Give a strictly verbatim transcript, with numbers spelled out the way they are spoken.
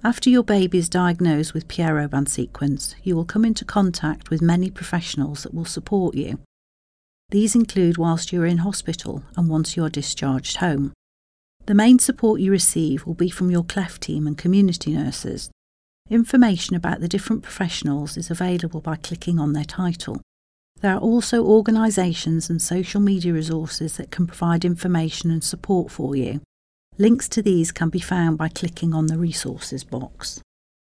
After your baby is diagnosed with Pierre Robin sequence, you will come into contact with many professionals that will support you. These include whilst you are in hospital and once you are discharged home. The main support you receive will be from your C L E F team and community nurses. Information about the different professionals is available by clicking on their title. There are also organisations and social media resources that can provide information and support for you. Links to these can be found by clicking on the resources box.